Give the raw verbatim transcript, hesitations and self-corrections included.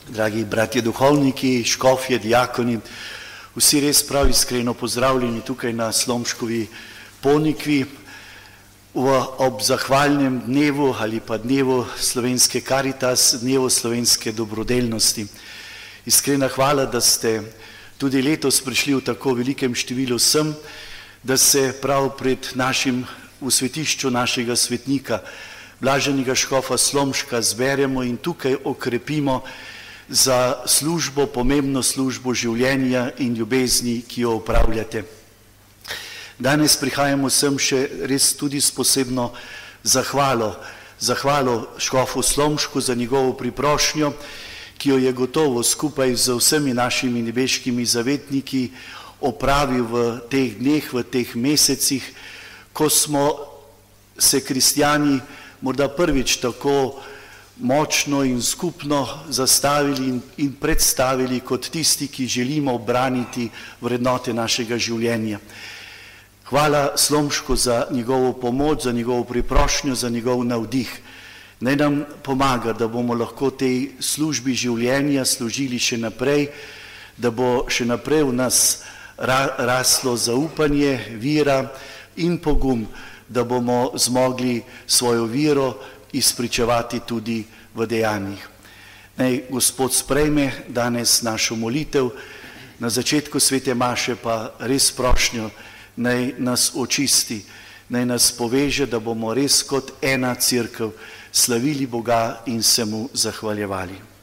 dragi bratje duhovniki, škofje, diakoni, vsi res prav iskreno pozdravljeni tukaj na Slomškovi Ponikvi v, ob zahvalnem dnevu ali pa dnevu slovenske Karitas, dnevu slovenske dobrodelnosti. Iskrena hvala, da ste tudi letos prišli v tako velikem številu sem, da se prav pred našim, v svetišču našega svetnika, blaženega škofa Slomška, zberemo in tukaj okrepimo za službo, pomembno službo življenja in ljubezni, ki jo upravljate. Danes prihajamo sem še res tudi s posebno zahvalo, zahvalo škofu Slomšku za njegovo priprošnjo, ki jo je gotovo skupaj z vsemi našimi nebeškimi zavetniki opravil v teh dneh, v teh mesecih, ko smo se kristjani morda prvič tako močno in skupno zastavili in, in predstavili kot tisti, ki želimo braniti vrednote našega življenja. Hvala Slomšku za njegovo pomoč, za njegovo priprošnjo, za njegov navdih. Naj nam pomaga, da bomo lahko tej službi življenja služili še naprej, da bo še naprej v nas ra, raslo zaupanje, vira in pogum, da bomo zmogli svojo viro izpričevati tudi v dejanjih. Naj Gospod sprejme danes našo molitev, na začetku svete maše pa res prošnjo, naj nas očisti, naj nas poveže, da bomo res kot ena cerkev slavili Boga in se mu zahvaljevali.